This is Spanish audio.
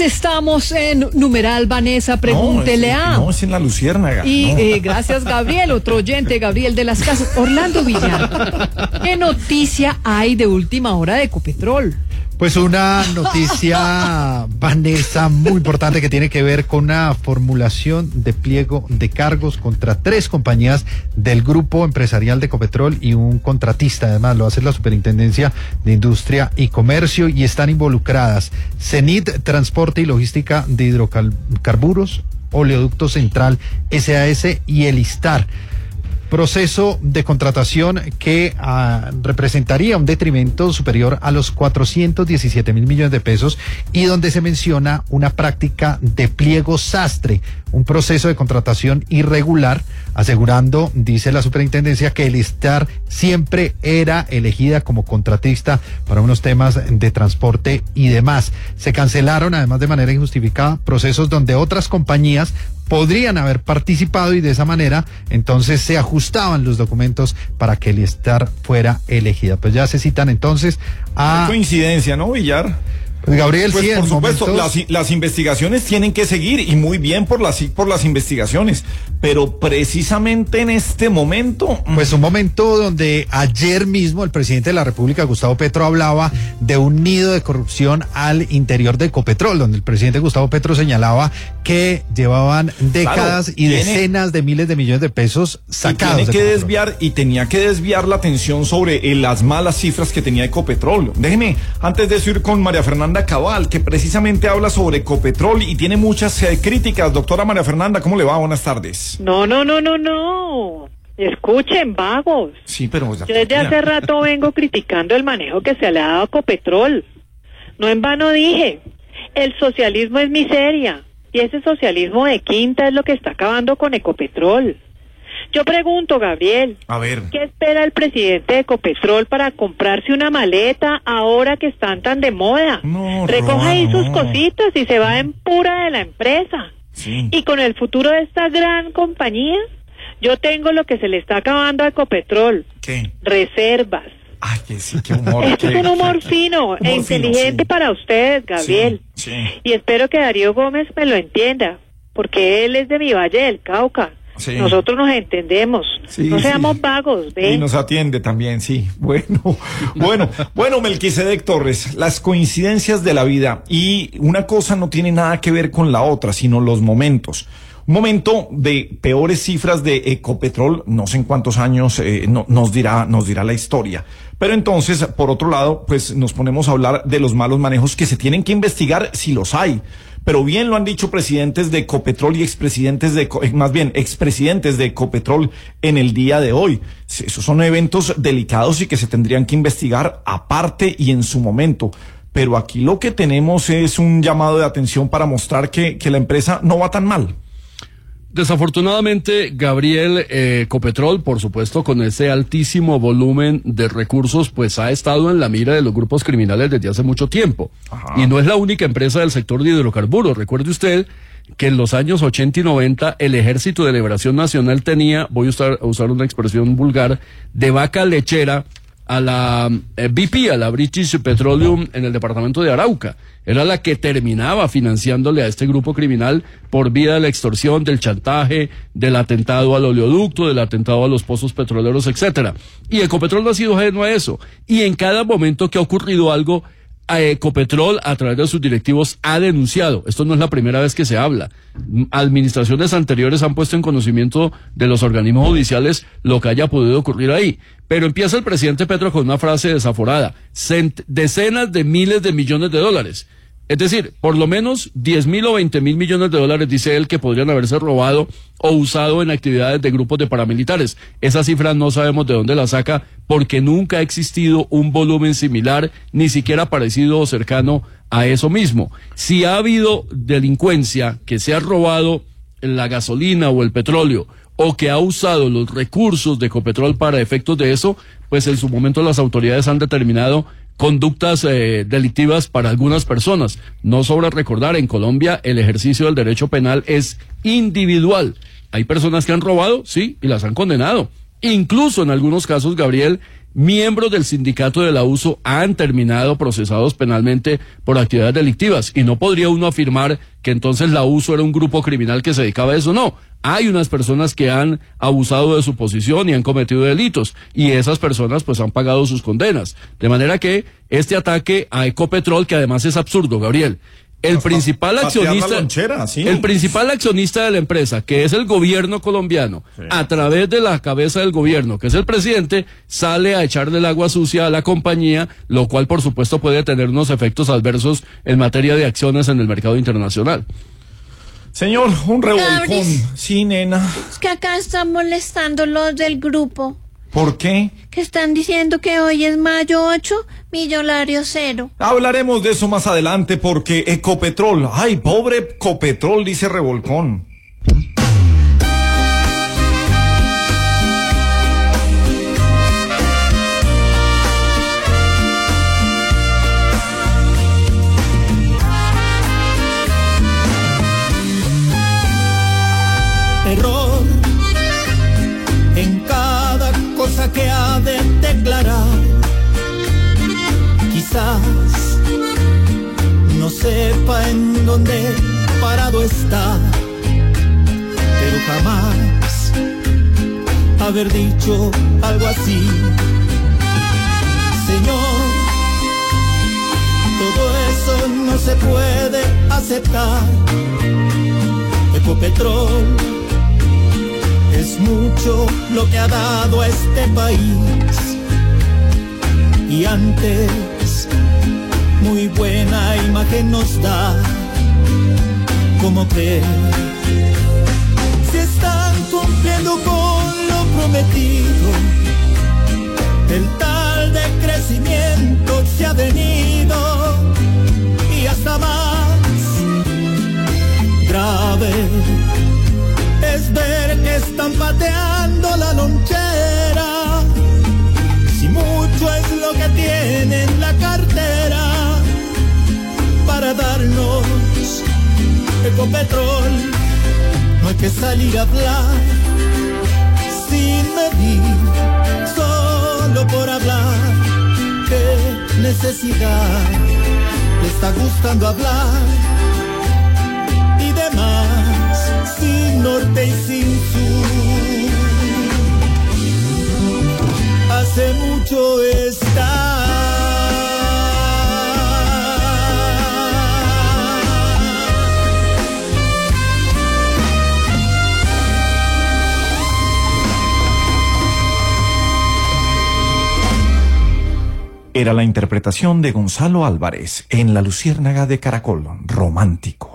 estamos en numeral Vanessa, pregúntele a. No, es en la Luciérnaga. Y gracias, Gabriel, otro oyente, Gabriel de las Casas. Orlando Villar, ¿qué noticia hay de última hora de Ecopetrol? Pues una noticia, Vanessa, muy importante que tiene que ver con una formulación de pliego de cargos contra 3 compañías del grupo empresarial de Ecopetrol y un contratista. Además, lo hace la Superintendencia de Industria y Comercio y están involucradas CENIT, Transporte y Logística de Hidrocarburos, Oleoducto Central SAS y el ISTAR. Proceso de contratación que representaría un detrimento superior a los 417 mil millones de pesos y donde se menciona una práctica de pliego sastre, un proceso de contratación irregular, asegurando, dice la superintendencia, que el ISTAR siempre era elegida como contratista para unos temas de transporte y demás. Se cancelaron, además de manera injustificada, procesos donde otras compañías podrían haber participado y de esa manera entonces se ajustaban los documentos para que el ISTAR fuera elegida. Pues ya se citan entonces a... Coincidencia, ¿no, Villar? Pues Gabriel, pues sí, por supuesto, momentos... las investigaciones tienen que seguir y muy bien por las investigaciones, pero precisamente en este momento... Pues un momento donde ayer mismo el presidente de la República, Gustavo Petro, hablaba de un nido de corrupción al interior de Ecopetrol, donde el presidente Gustavo Petro señalaba que llevaban décadas y decenas de miles de millones de pesos sacados. Tenía que desviar la atención sobre las malas cifras que tenía Ecopetrol. Déjeme, antes de eso, ir con María Fernanda Cabal, que precisamente habla sobre Ecopetrol y tiene muchas críticas. Doctora María Fernanda, ¿cómo le va? Buenas tardes. No. Escuchen, vagos. Sí, pero... Yo desde hace rato vengo criticando el manejo que se le ha dado a Ecopetrol. No en vano dije, el socialismo es miseria, y ese socialismo de quinta es lo que está acabando con Ecopetrol. Yo pregunto, Gabriel, a ver, ¿qué espera el presidente de Ecopetrol para comprarse una maleta ahora que están tan de moda? Recoja ahí sus cositas y se va en pura de la empresa. Sí. Y con el futuro de esta gran compañía, yo tengo lo que se le está acabando a Ecopetrol. ¿Qué? Reservas. Ay, que sí, qué humor. Esto es un humor fino e inteligente, sí, para ustedes, Gabriel. Sí. Y espero que Darío Gómez me lo entienda, porque él es de mi Valle del Cauca. Sí. Nosotros nos entendemos, no seamos vagos, ¿ve? Y nos atiende también, sí. Bueno, Melquisedec Torres, las coincidencias de la vida, y una cosa no tiene nada que ver con la otra, sino los momentos. Un momento de peores cifras de Ecopetrol, no sé en cuántos años nos dirá la historia. Pero entonces, por otro lado, pues nos ponemos a hablar de los malos manejos que se tienen que investigar si los hay. Pero bien lo han dicho presidentes de Ecopetrol y expresidentes de Ecopetrol en el día de hoy. Esos son eventos delicados y que se tendrían que investigar aparte y en su momento. Pero aquí lo que tenemos es un llamado de atención para mostrar que la empresa no va tan mal. Desafortunadamente, Gabriel, Ecopetrol, por supuesto, con ese altísimo volumen de recursos, pues ha estado en la mira de los grupos criminales desde hace mucho tiempo. Ajá. Y no es la única empresa del sector de hidrocarburos. Recuerde usted que en los años 80 y 90 el Ejército de Liberación Nacional tenía, voy a usar una expresión vulgar, de vaca lechera a la BP, a la British Petroleum en el departamento de Arauca. Era la que terminaba financiándole a este grupo criminal por vía de la extorsión, del chantaje, del atentado al oleoducto, del atentado a los pozos petroleros, etcétera. Y Ecopetrol no ha sido ajeno a eso. Y en cada momento que ha ocurrido algo, a Ecopetrol, a través de sus directivos, ha denunciado. Esto no es la primera vez que se habla. Administraciones anteriores han puesto en conocimiento de los organismos judiciales lo que haya podido ocurrir ahí. Pero empieza el presidente Petro con una frase desaforada: decenas de miles de millones de dólares. Es decir, por lo menos 10.000 o 20.000 millones de dólares, dice él, que podrían haberse robado o usado en actividades de grupos de paramilitares. Esa cifra no sabemos de dónde la saca, porque nunca ha existido un volumen similar, ni siquiera parecido o cercano a eso mismo. Si ha habido delincuencia que se ha robado la gasolina o el petróleo, o que ha usado los recursos de Ecopetrol para efectos de eso, pues en su momento las autoridades han determinado conductas delictivas para algunas personas. No sobra recordar, en Colombia el ejercicio del derecho penal es individual. Hay personas que han robado, sí, y las han condenado. Incluso en algunos casos, Gabriel, miembros del sindicato de la USO han terminado procesados penalmente por actividades delictivas, y no podría uno afirmar que entonces la USO era un grupo criminal que se dedicaba a eso. No, hay unas personas que han abusado de su posición y han cometido delitos, y esas personas pues han pagado sus condenas, de manera que este ataque a Ecopetrol, que además es absurdo, Gabriel, el principal accionista, sí. el principal accionista de la empresa, que es el gobierno colombiano, sí, a través de la cabeza del gobierno, que es el presidente, sale a echarle el agua sucia a la compañía, lo cual por supuesto puede tener unos efectos adversos en materia de acciones en el mercado internacional. Señor, un revolcón. Gabris, Sí, nena. es que acá están molestando los del grupo, ¿Por qué? que están diciendo que hoy es mayo 8, millonario 0. Hablaremos de eso más adelante porque Ecopetrol, ay, pobre Ecopetrol, dice revolcón. Error en cada cosa que ha de declarar. Quizás no sepa en dónde parado está, pero jamás haber dicho algo así. Señor, todo eso no se puede aceptar. Ecopetrol es mucho lo que ha dado a este país, y antes muy buena imagen nos da. ¿Cómo que si están cumpliendo con lo prometido? El tal de crecimiento se ha venido, y hasta más grave es ver que están pateando la lonchera. Si mucho es lo que tiene en la cartera para darnos Ecopetrol, no hay que salir a hablar sin medir, solo por hablar. ¿Qué necesidad? ¿Te está gustando hablar? Y demás, sin norte y sin sur. Hace mucho está. Era la interpretación de Gonzalo Álvarez en La Luciérnaga de Caracol, romántico.